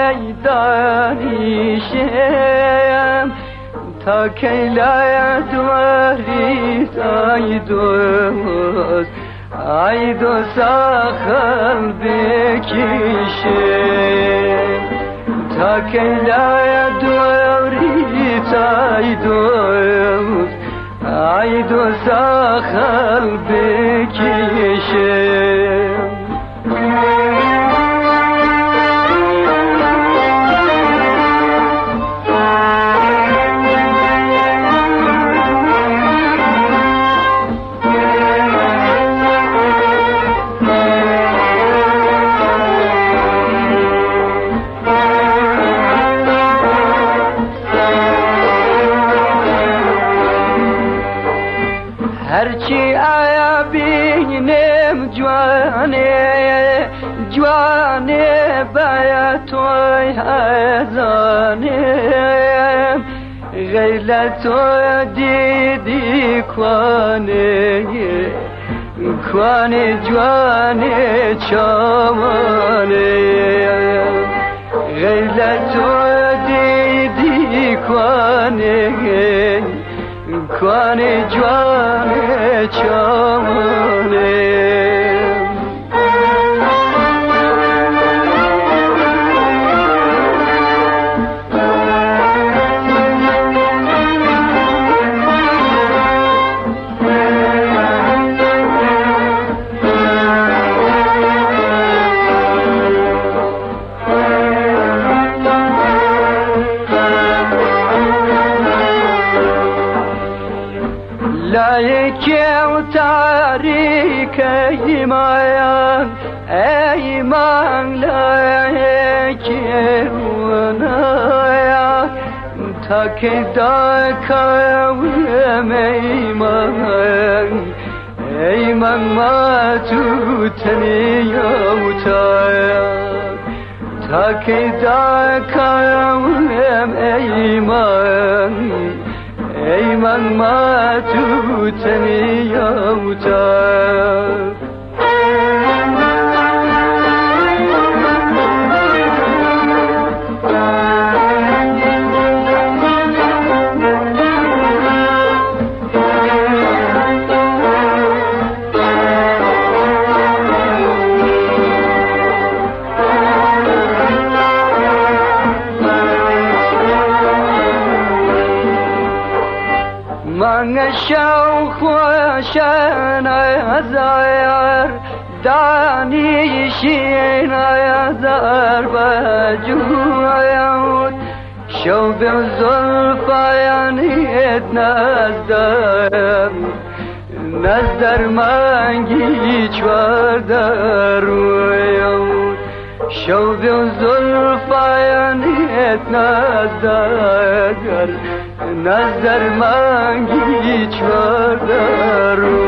دانشم تا کی لایدوریت ای دوست آخر بکشم تا کی لایدوریت ای دوست آخر بکشم هرچی آیا بینم جوانه باید توی هزانم غیر تو دیدی کوانه جوانه چامانه غیر تو دیدی کوانه جوانه چامانه لایک و تاریک ایمان لایک و نایا تا که دا کام ایمان ما تو تنیوتا تا که دا کام ایمان ما تو تنیوتا من شوق خوشن ازار دانیشین ازار بجویت شوق زلفانیت نزدر منگی چوار درویت شوق زلفانیت نزدر منگی چوار درو